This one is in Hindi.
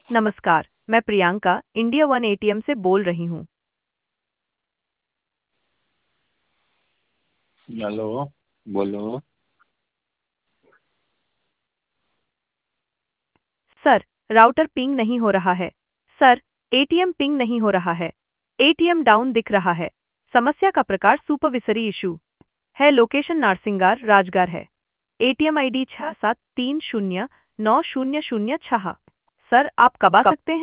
नमस्कार, मैं प्रियंका इंडिया वन एटीएम से बोल रही हूँ। हेलो। बोलो। सर, राउटर पिंग नहीं हो रहा है। सर, एटीएम पिंग नहीं हो रहा है। एटीएम डाउन दिख रहा है। समस्या का प्रकार सुपरविसरी इशू है। लोकेशन नारसिंगार राजगार है। ATM ID 67309006। सर, आप कब आ सकते हैं?